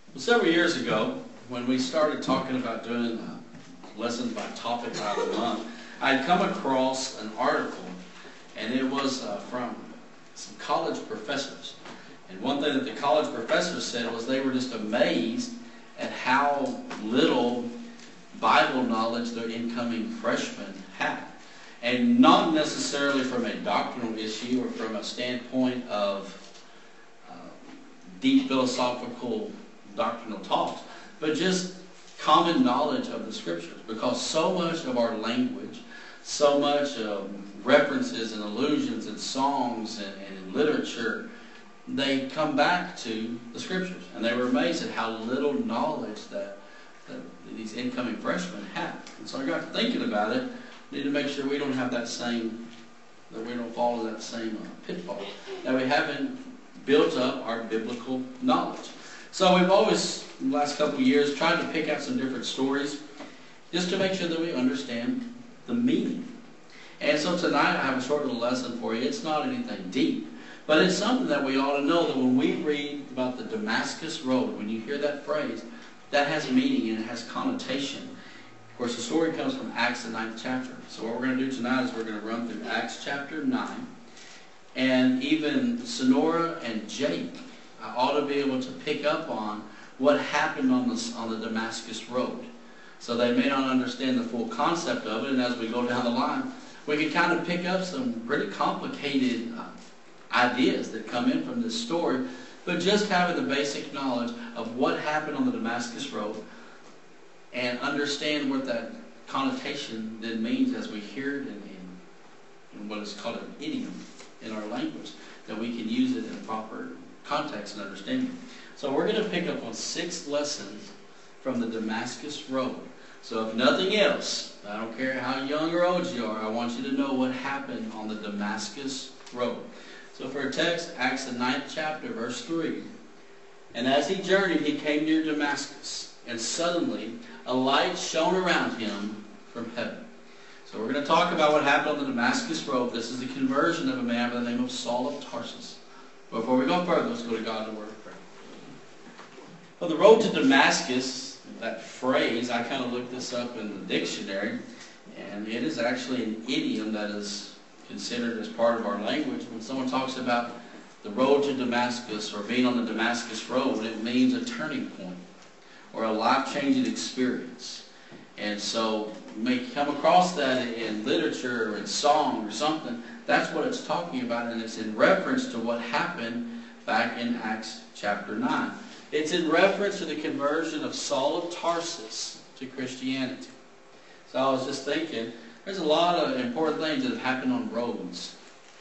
Well, several years ago, when we started talking about doing lessons by topic by the month, I had come across an article, and it was from some college professors. And one thing that the college professors said was they were just amazed at how little Bible knowledge their incoming freshmen had. And not necessarily from a doctrinal issue or from a standpoint of deep philosophical doctrinal talks, but just common knowledge of the Scriptures. Because so much of our language, so much references and allusions and songs and literature, they come back to the Scriptures. And they were amazed at how little knowledge that these incoming freshmen had. And so I got to thinking about it. Need to make sure we don't have that we don't fall into that same pitfall, that we haven't built up our biblical knowledge. So we've always, in the last couple of years, tried to pick out some different stories just to make sure that we understand the meaning. And so tonight I have a short little lesson for you. It's not anything deep, but it's something that we ought to know, that when we read about the Damascus Road, when you hear that phrase, that has meaning and it has connotation. Of course, the story comes from Acts, the 9th chapter. So what we're going to do tonight is we're going to run through Acts chapter 9. And even Sonora and Jake ought to be able to pick up on what happened on the Damascus Road. So they may not understand the full concept of it, and as we go down the line, we can kind of pick up some pretty complicated ideas that come in from this story, but just having the basic knowledge of what happened on the Damascus Road and understand what that connotation then means as we hear it in what is called an idiom in our language, that we can use it in proper context and understanding. So we're going to pick up on 6 lessons from the Damascus Road. So if nothing else, I don't care how young or old you are, I want you to know what happened on the Damascus Road. So for a text, Acts the 9th chapter, verse 3. And as he journeyed, he came near Damascus, and suddenly a light shone around him from heaven. So we're going to talk about what happened on the Damascus Road. This is the conversion of a man by the name of Saul of Tarsus. Before we go further, let's go to God in a word of prayer. Well, the road to Damascus, that phrase, I kind of looked this up in the dictionary, and it is actually an idiom that is considered as part of our language. When someone talks about the road to Damascus or being on the Damascus Road, it means a turning point or a life-changing experience. And so you may come across that in literature or in song or something. That's what it's talking about, and it's in reference to what happened back in Acts chapter 9. It's in reference to the conversion of Saul of Tarsus to Christianity. So I was just thinking, there's a lot of important things that have happened on roads.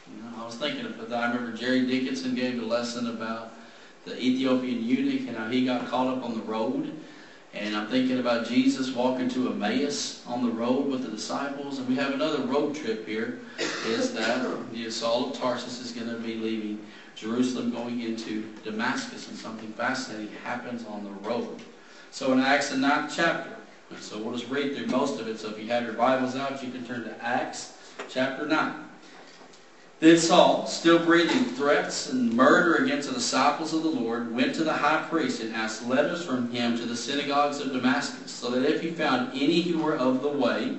I was thinking of that. I remember Jerry Dickinson gave a lesson about the Ethiopian eunuch and how he got caught up on the road. And I'm thinking about Jesus walking to Emmaus on the road with the disciples. And we have another road trip here, is that Saul of Tarsus is going to be leaving Jerusalem going into Damascus. And something fascinating happens on the road. So in Acts the 9th chapter, so we'll just read through most of it. So if you have your Bibles out, you can turn to Acts chapter 9. Then Saul, still breathing threats and murder against the disciples of the Lord, went to the high priest and asked letters from him to the synagogues of Damascus, so that if he found any who were of the way,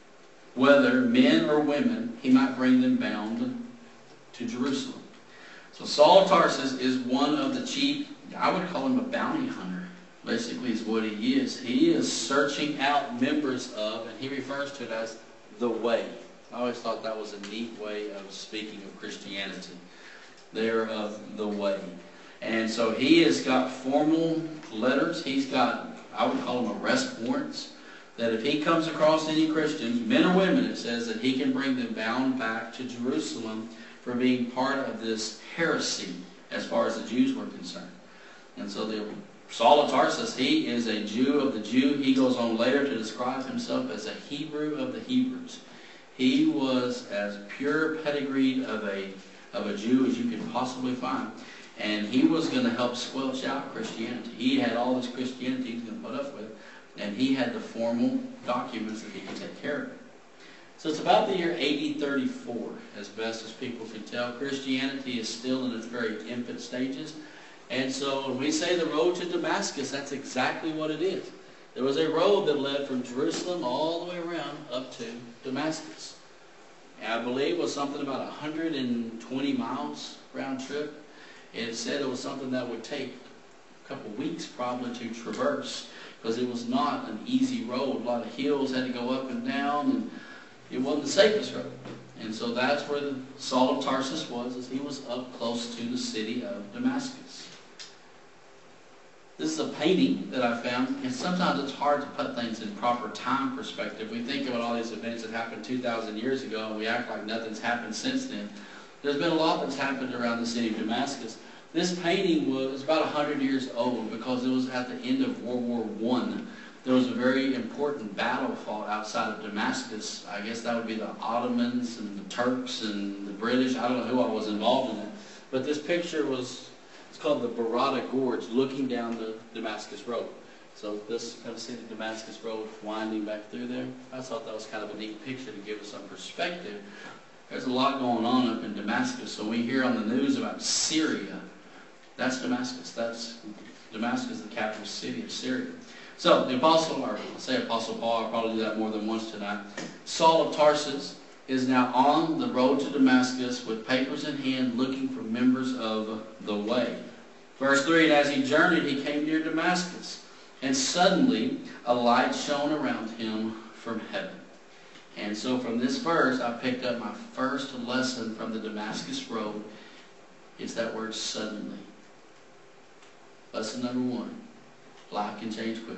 whether men or women, he might bring them bound to Jerusalem. So Saul of Tarsus is one of the chief, I would call him a bounty hunter, basically is what he is. He is searching out members of, and he refers to it as the way. I always thought that was a neat way of speaking of Christianity. They're of the way. And so he has got formal letters. He's got, I would call them arrest warrants, that if he comes across any Christians, men or women, it says that he can bring them bound back to Jerusalem for being part of this heresy as far as the Jews were concerned. And so Saul of Tarsus, he is a Jew of the Jew. He goes on later to describe himself as a Hebrew of the Hebrews. He was as pure pedigreed of a Jew as you could possibly find. And he was going to help squelch out Christianity. He had all this Christianity he was going to put up with. And he had the formal documents that he could take care of it. So it's about the year AD 34, as best as people can tell. Christianity is still in its very infant stages. And so when we say the road to Damascus, that's exactly what it is. There was a road that led from Jerusalem all the way around up to Damascus. And I believe it was something about 120 miles round trip. It said it was something that would take a couple weeks probably to traverse, because it was not an easy road. A lot of hills had to go up and down, and it wasn't the safest road. And so that's where Saul of Tarsus was, as he was up close to the city of Damascus. This is a painting that I found, and sometimes it's hard to put things in proper time perspective. We think about all these events that happened 2,000 years ago, and we act like nothing's happened since then. There's been a lot that's happened around the city of Damascus. This painting was about 100 years old because it was at the end of World War I. There was a very important battle fought outside of Damascus. I guess that would be the Ottomans and the Turks and the British. I don't know who all was involved in it. But this picture was, it's called the Barada Gorge, looking down the Damascus Road. So this, kind of see the Damascus Road winding back through there. I thought that was kind of a neat picture to give us some perspective. There's a lot going on up in Damascus. So we hear on the news about Syria. That's Damascus. That's Damascus, the capital city of Syria. So the apostle, or I'll say Apostle Paul, I'll probably do that more than once tonight. Saul of Tarsus is now on the road to Damascus with papers in hand, looking for members of the way. Verse 3, and as he journeyed, he came near Damascus, and suddenly a light shone around him from heaven. And so from this verse, I picked up my first lesson from the Damascus Road. It's that word suddenly. Lesson number 1. Life can change quickly.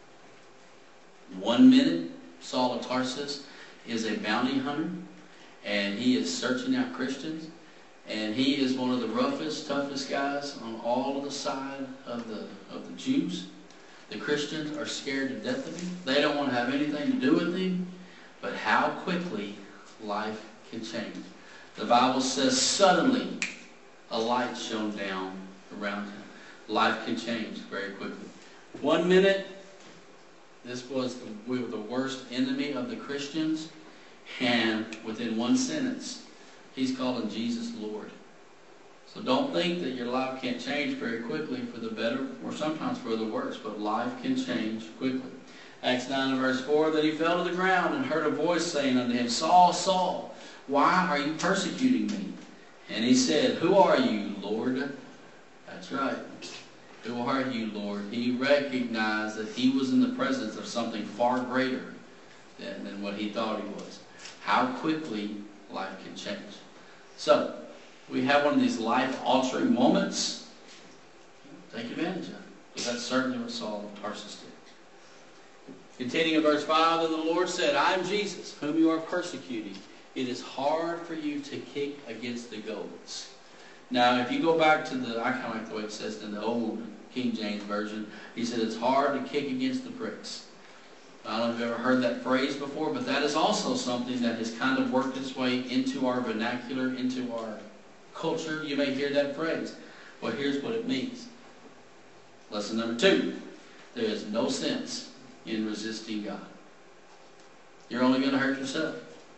1 minute, Saul of Tarsus is a bounty hunter, and he is searching out Christians, and he is one of the roughest, toughest guys on all of the side of the Jews. The Christians are scared to death of him. They don't want to have anything to do with him. But how quickly life can change. The Bible says suddenly a light shone down around him. Life can change very quickly. 1 minute, we were the worst enemy of the Christians, and within one sentence, he's calling Jesus Lord. So don't think that your life can't change very quickly for the better, or sometimes for the worse, but life can change quickly. Acts 9 and verse 4, that he fell to the ground and heard a voice saying unto him, Saul, Saul, why are you persecuting me? And he said, Who are you, Lord? That's right. Who are you, Lord? He recognized that he was in the presence of something far greater than what he thought he was. How quickly life can change. So, we have one of these life-altering moments. Take advantage of it. Because that's certainly what Saul of Tarsus did. Continuing in verse 5, and the Lord said, I am Jesus, whom you are persecuting. It is hard for you to kick against the goads. Now, if you go back to I kind of like the way it says in the old King James Version, he said it's hard to kick against the pricks. I don't know if you've ever heard that phrase before, but that is also something that has kind of worked its way into our vernacular, into our culture. You may hear that phrase. Well, here's what it means. Lesson number 2. There is no sense in resisting God. You're only going to hurt yourself.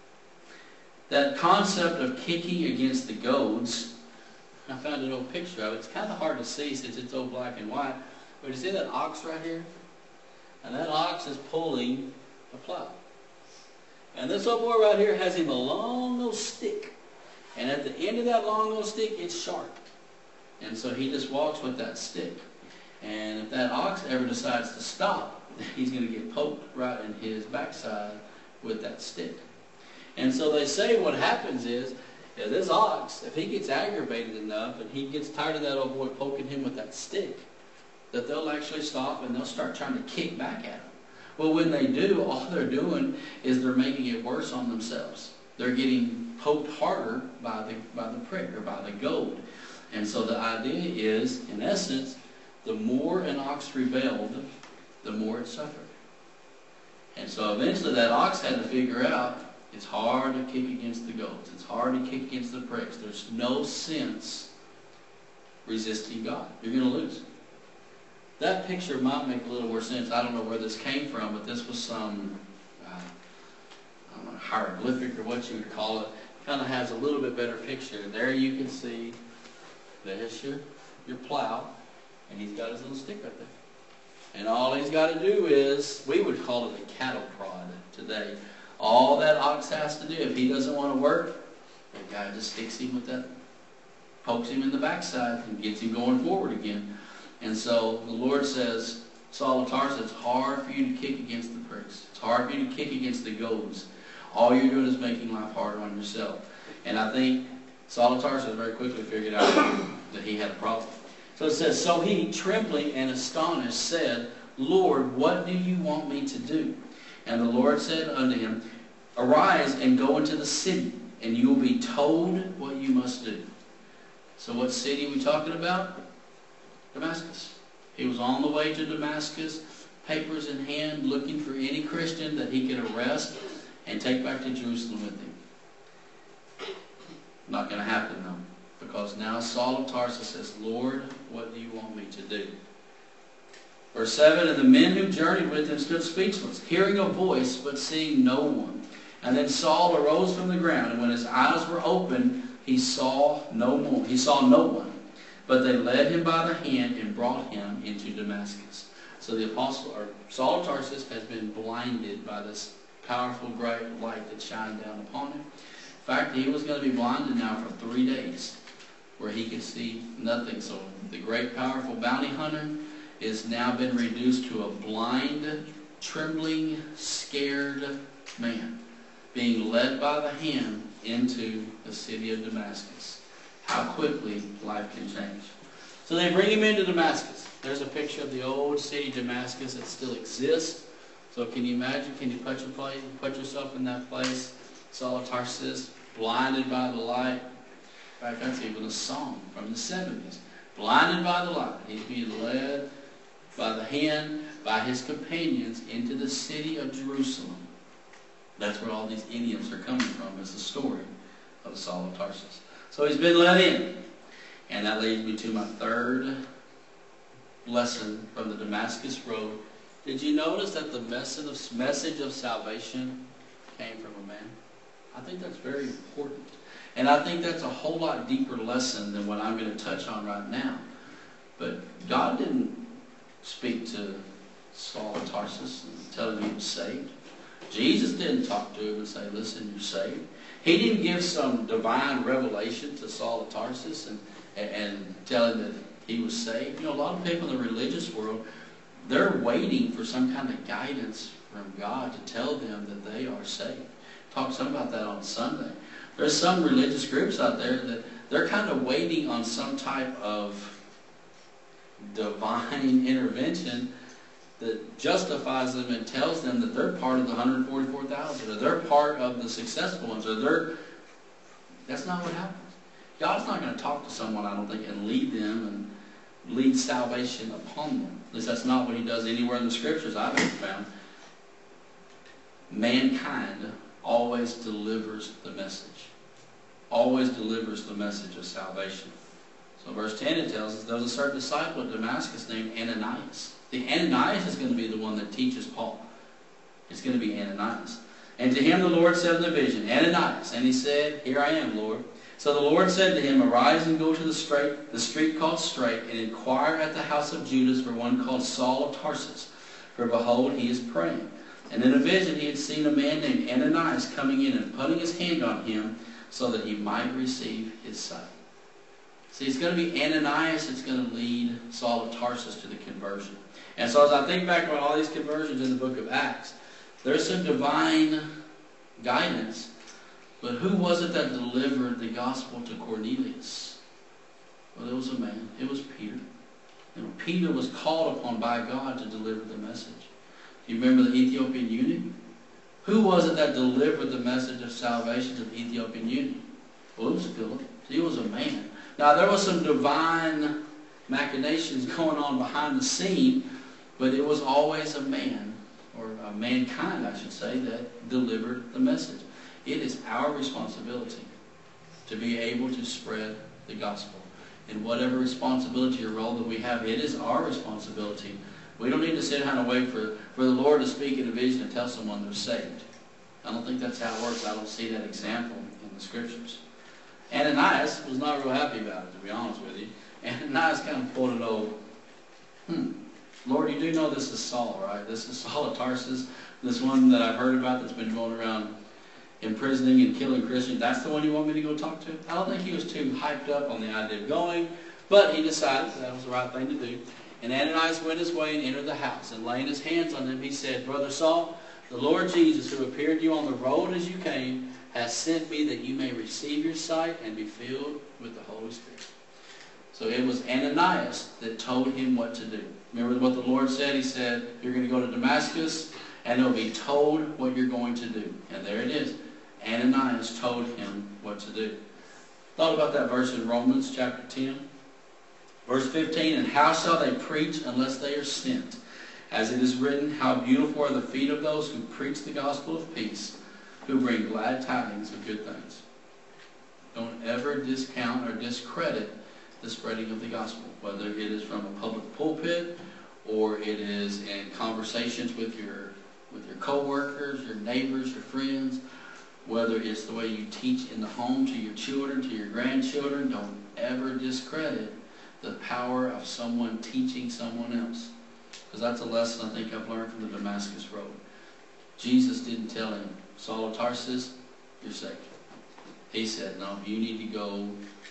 That concept of kicking against the goads, I found an old picture of it. It's kind of hard to see since it's so black and white. But you see that ox right here? And that ox is pulling a plow. And this old boy right here has him a long old stick. And at the end of that long old stick, it's sharp. And so he just walks with that stick. And if that ox ever decides to stop, he's going to get poked right in his backside with that stick. And so they say what happens is, this ox, if he gets aggravated enough and he gets tired of that old boy poking him with that stick, that they'll actually stop and they'll start trying to kick back at him. Well, when they do, all they're doing is they're making it worse on themselves. They're getting poked harder by the prick or by the goad. And so the idea is, in essence, the more an ox rebelled, the more it suffered. And so eventually that ox had to figure out, it's hard to kick against the goats. It's hard to kick against the pricks. There's no sense resisting God. You're going to lose. That picture might make a little more sense. I don't know where this came from, but this was some I don't know, hieroglyphic or what you would call it. Kind of has a little bit better picture. There you can see there's your plow. And he's got his little stick right there. And all he's got to do is, we would call it a cattle prod today. All that ox has to do, if he doesn't want to work, the guy just sticks him with that, pokes him in the backside, and gets him going forward again. And so the Lord says, Saul of Tarsus, it's hard for you to kick against the pricks. It's hard for you to kick against the goads. All you're doing is making life harder on yourself. And I think Saul of Tarsus very quickly figured out that he had a problem. So it says, so he, trembling and astonished, said, Lord, what do you want me to do? And the Lord said unto him, arise and go into the city, and you will be told what you must do. So what city are we talking about? Damascus. He was on the way to Damascus, papers in hand, looking for any Christian that he could arrest and take back to Jerusalem with him. Not going to happen though, because now Saul of Tarsus says, Lord, what do you want me to do? Verse 7, and the men who journeyed with him stood speechless, hearing a voice, but seeing no one. And then Saul arose from the ground, and when his eyes were opened, he saw no more. He saw no one. But they led him by the hand and brought him into Damascus. So the apostle, or Saul of Tarsus, has been blinded by this powerful bright light that shined down upon him. In fact, he was going to be blinded now for 3 days, where he could see nothing. So the great powerful bounty hunter is now been reduced to a blind, trembling, scared man, being led by the hand into the city of Damascus. How quickly life can change. So they bring him into Damascus. There's a picture of the old city Damascus that still exists. So can you imagine, can you put yourself in that place? Saul of Tarsus, blinded by the light. In fact, that's even a song from the 70s. Blinded by the light. He's being led by the hand, by his companions, into the city of Jerusalem. That's where all these idioms are coming from, is the story of Saul of Tarsus. So he's been let in. And that leads me to my third lesson from the Damascus Road. Did you notice that the message of salvation came from a man? I think that's very important. And I think that's a whole lot deeper lesson than what I'm going to touch on right now. But God didn't speak to Saul of Tarsus and tell him he was saved. Jesus didn't talk to him and say, listen, you're saved. He didn't give some divine revelation to Saul of Tarsus and tell him that he was saved. You know, a lot of people in the religious world, they're waiting for some kind of guidance from God to tell them that they are saved. Talk some about that on Sunday. There's some religious groups out there that they're kind of waiting on some type of divine intervention that justifies them and tells them that they're part of the 144,000, or they're part of the successful ones, or they're... That's not what happens. God's not going to talk to someone, I don't think, and lead them and lead salvation upon them. At least that's not what he does anywhere in the scriptures I've ever found. Mankind always delivers the message. Always delivers the message of salvation. So verse 10, it tells us there was a certain disciple at Damascus named Ananias. The Ananias is going to be the one that teaches Paul. It's going to be Ananias. And to him the Lord said in the vision, Ananias. And he said, here I am, Lord. So the Lord said to him, arise and go to the street called Straight, and inquire at the house of Judas for one called Saul of Tarsus. For behold, he is praying. And in a vision he had seen a man named Ananias coming in and putting his hand on him so that he might receive his sight. See, it's going to be Ananias that's going to lead Saul of Tarsus to the conversion. And so as I think back about all these conversions in the book of Acts, there's some divine guidance. But who was it that delivered the gospel to Cornelius? Well, it was a man. It was Peter. And Peter was called upon by God to deliver the message. Do you remember the Ethiopian eunuch? Who was it that delivered the message of salvation to the Ethiopian eunuch? Well, it was Philip. He was a man. Now, there was some divine machinations going on behind the scene, but it was always a man, or a mankind, I should say, that delivered the message. It is our responsibility to be able to spread the gospel. In whatever responsibility or role that we have, it is our responsibility. We don't need to sit down and wait for the Lord to speak in a vision and tell someone they're saved. I don't think that's how it works. I don't see that example in the scriptures. Ananias was not real happy about it, to be honest with you. Ananias kind of pulled an old Lord, you do know this is Saul, right? This is Saul of Tarsus, this one that I've heard about that's been going around imprisoning and killing Christians. That's the one you want me to go talk to? I don't think he was too hyped up on the idea of going, but he decided that was the right thing to do. And Ananias went his way and entered the house, and laying his hands on him, he said, Brother Saul, the Lord Jesus, who appeared to you on the road as you came, has sent me that you may receive your sight and be filled with the Holy Spirit. So it was Ananias that told him what to do. Remember what the Lord said? He said, you're going to go to Damascus, and you'll be told what you're going to do. And there it is. Ananias told him what to do. Thought about that verse in Romans chapter 10. Verse 15, and how shall they preach unless they are sent? As it is written, how beautiful are the feet of those who preach the gospel of peace, who bring glad tidings of good things. Don't ever discount or discredit the spreading of the gospel, whether it is from a public pulpit or it is in conversations with your co-workers, your neighbors, your friends, whether it's the way you teach in the home to your children, to your grandchildren. Don't ever discredit the power of someone teaching someone else. Because that's a lesson I think I've learned from the Damascus Road. Jesus didn't tell him, Saul of Tarsus, you're saved. He said, no, you need to go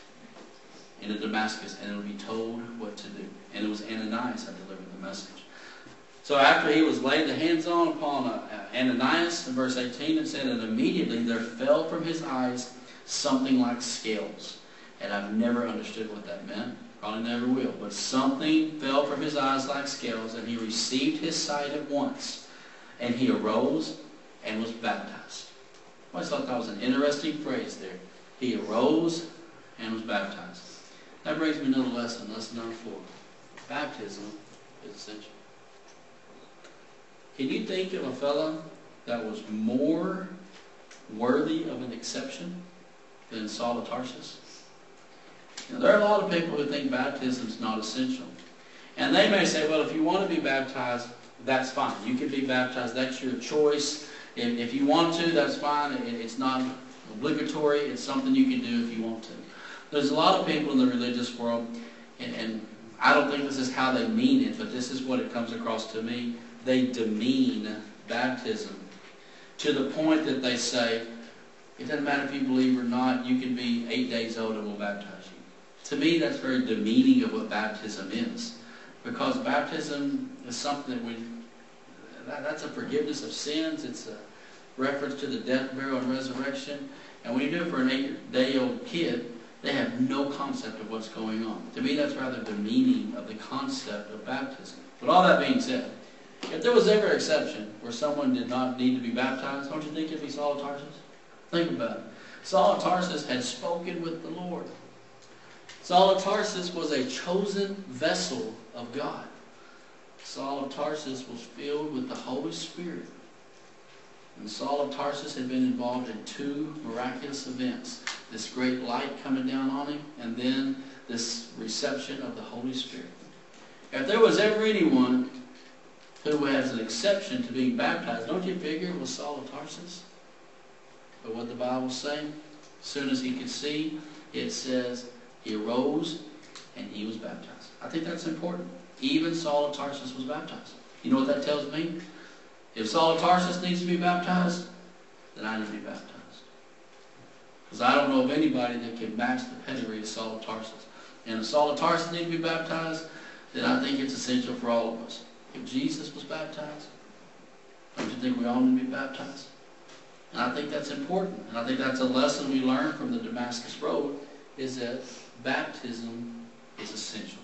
into Damascus and it'll be told what to do. And it was Ananias that delivered the message. So after he was laid the hands on upon Ananias, in verse 18 it said, and immediately there fell from his eyes something like scales. And I've never understood what that meant. Probably never will. But something fell from his eyes like scales, and he received his sight at once. And he arose and was baptized. I always thought that was an interesting phrase there. He arose and was baptized. That brings me to another lesson, lesson number 4. Baptism is essential. Can you think of a fellow that was more worthy of an exception than Saul of Tarsus? Now, there are a lot of people who think baptism is not essential. And they may say, well, if you want to be baptized, that's fine. You can be baptized. That's your choice. If you want to, that's fine. It's not obligatory. It's something you can do if you want to. There's a lot of people in the religious world, and I don't think this is how they mean it, but this is what it comes across to me. They demean baptism to the point that they say, it doesn't matter if you believe or not, you can be 8 days old and we'll baptize you. To me, that's very demeaning of what baptism is. Because baptism is something that's a forgiveness of sins. It's a reference to the death, burial, and resurrection. And when you do it for an 8-day-old kid, they have no concept of what's going on. To me, that's rather demeaning of the concept of baptism. But all that being said, if there was ever an exception where someone did not need to be baptized, don't you think it'd be Saul of Tarsus? Think about it. Saul of Tarsus had spoken with the Lord. Saul of Tarsus was a chosen vessel of God. Saul of Tarsus was filled with the Holy Spirit. And Saul of Tarsus had been involved in 2 miraculous events. This great light coming down on him, and then this reception of the Holy Spirit. If there was ever anyone who has an exception to being baptized, don't you figure it was Saul of Tarsus? But what the Bible's saying, as soon as he could see, it says he arose and he was baptized. I think that's important. Even Saul of Tarsus was baptized. You know what that tells me? If Saul of Tarsus needs to be baptized, then I need to be baptized. Because I don't know of anybody that can match the pedigree of Saul of Tarsus. And if Saul of Tarsus needs to be baptized, then I think it's essential for all of us. If Jesus was baptized, don't you think we all need to be baptized? And I think that's important. And I think that's a lesson we learn from the Damascus Road, is that baptism is essential.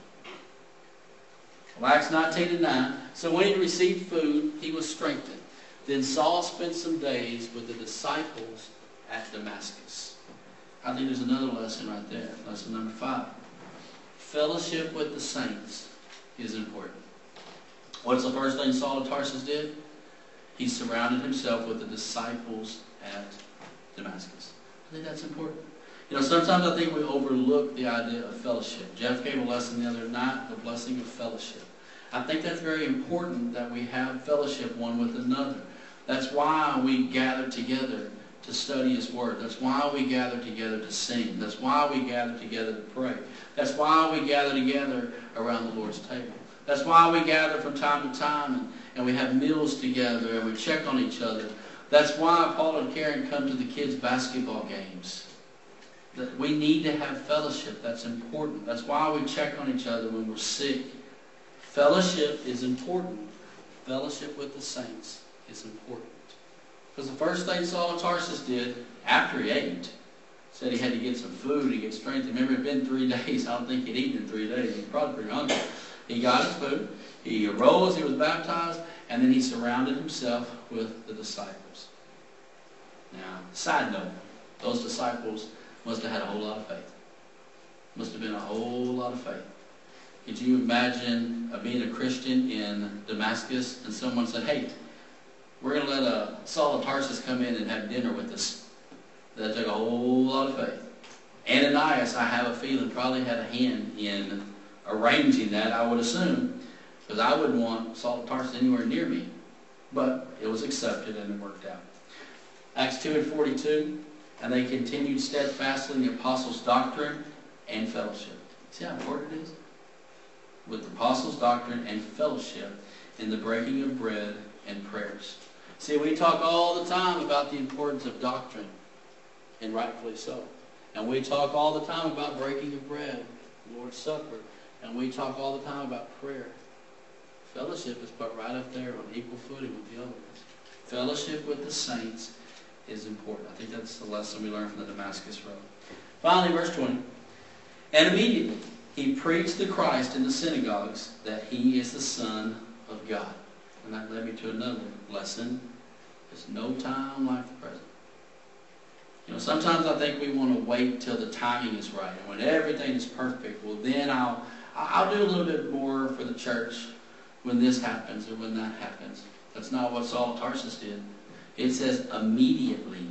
Well, Acts 19:9. So when he received food, he was strengthened. Then Saul spent some days with the disciples at Damascus. I think there's another lesson right there. Lesson number 5. Fellowship with the saints is important. What's the first thing Saul of Tarsus did? He surrounded himself with the disciples at Damascus. I think that's important. You know, sometimes I think we overlook the idea of fellowship. Jeff gave a lesson the other night, the blessing of fellowship. I think that's very important that we have fellowship one with another. That's why we gather together to study His Word. That's why we gather together to sing. That's why we gather together to pray. That's why we gather together around the Lord's table. That's why we gather from time to time and we have meals together and we check on each other. That's why Paul and Karen come to the kids' basketball games. That we need to have fellowship. That's important. That's why we check on each other when we're sick. Fellowship is important. Fellowship with the saints is important. Because the first thing Saul of Tarsus did after he ate, said he had to get some food to get strength. Remember, it had been 3 days. I don't think he'd eaten in 3 days. He was probably pretty hungry. He got his food. He arose. He was baptized. And then he surrounded himself with the disciples. Now, side note, those disciples must have had a whole lot of faith. Must have been a whole lot of faith. Could you imagine being a Christian in Damascus and someone said, hey, we're going to let Saul of Tarsus come in and have dinner with us? That took a whole lot of faith. Ananias, I have a feeling, probably had a hand in arranging that, I would assume, because I wouldn't want Saul of Tarsus anywhere near me. But it was accepted and it worked out. Acts 2:42, and they continued steadfastly in the apostles' doctrine and fellowship. See how important it is? With the apostles' doctrine and fellowship in the breaking of bread and prayers. See, we talk all the time about the importance of doctrine, and rightfully so. And we talk all the time about breaking of bread, Lord's Supper, and we talk all the time about prayer. Fellowship is put right up there on equal footing with the others. Fellowship with the saints is important. I think that's the lesson we learned from the Damascus Road. Finally, verse 20. And immediately he preached the Christ in the synagogues that he is the Son of God. And that led me to another lesson. There's no time like the present. You know, sometimes I think we want to wait till the timing is right. And when everything is perfect, well then I'll do a little bit more for the church when this happens or when that happens. That's not what Saul of Tarsus did. It says immediately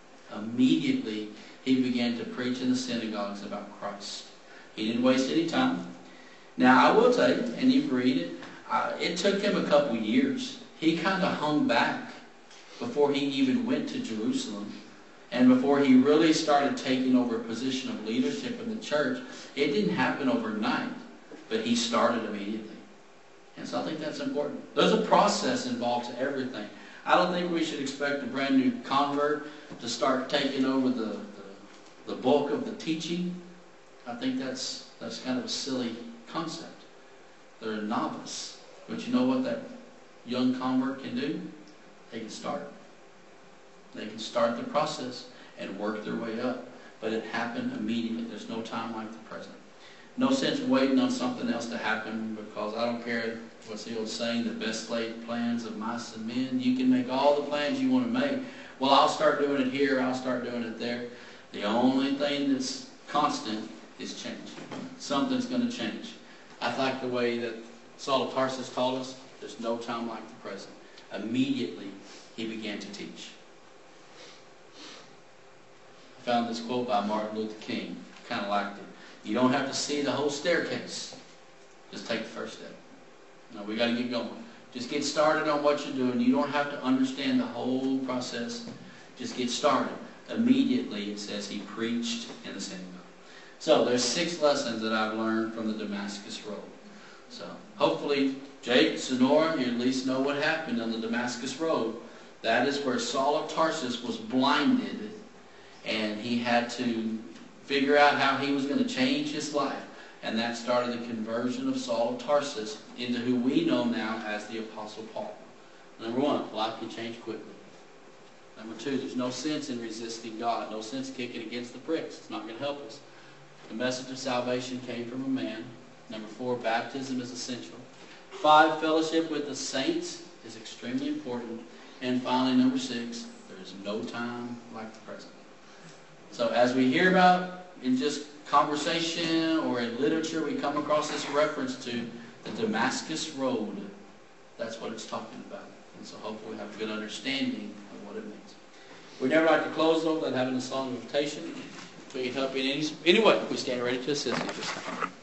he began to preach in the synagogues about Christ. He didn't waste any time. Now I will tell you, and you read it, it took him a couple years. He kind of hung back before he even went to Jerusalem. And before he really started taking over a position of leadership in the church. It didn't happen overnight, but he started immediately. And so I think that's important. There's a process involved to everything. I don't think we should expect a brand new convert to start taking over the bulk of the teaching. I think that's kind of a silly concept. They're a novice. But you know what that young convert can do? They can start. They can start the process and work their way up. But it happened immediately. There's no time like the present. No sense waiting on something else to happen, because I don't care what's the old saying, the best laid plans of mice and men. You can make all the plans you want to make. Well, I'll start doing it here, I'll start doing it there. The only thing that's constant is change. Something's going to change. I like the way that Saul of Tarsus taught us, there's no time like the present. Immediately, he began to teach. I found this quote by Martin Luther King. Kind of liked it. You don't have to see the whole staircase. Just take the first step. No, we got to get going. Just get started on what you're doing. You don't have to understand the whole process. Just get started. Immediately, it says he preached in the synagogue. So there's 6 lessons that I've learned from the Damascus Road. So hopefully, Jake, Sonora, you at least know what happened on the Damascus Road. That is where Saul of Tarsus was blinded, and he had to figure out how he was going to change his life. And that started the conversion of Saul of Tarsus into who we know now as the Apostle Paul. Number 1, life can change quickly. Number 2, there's no sense in resisting God. No sense kicking against the pricks. It's not going to help us. The message of salvation came from a man. Number 4, baptism is essential. 5, fellowship with the saints is extremely important. And finally, number 6, there is no time like the present. So as we hear about in just conversation or in literature, we come across this reference to the Damascus Road. That's what it's talking about. And so hopefully we have a good understanding of what it means. We'd never like to close though without having a song of invitation. If we can help you in any way, we stand ready to assist you at this time.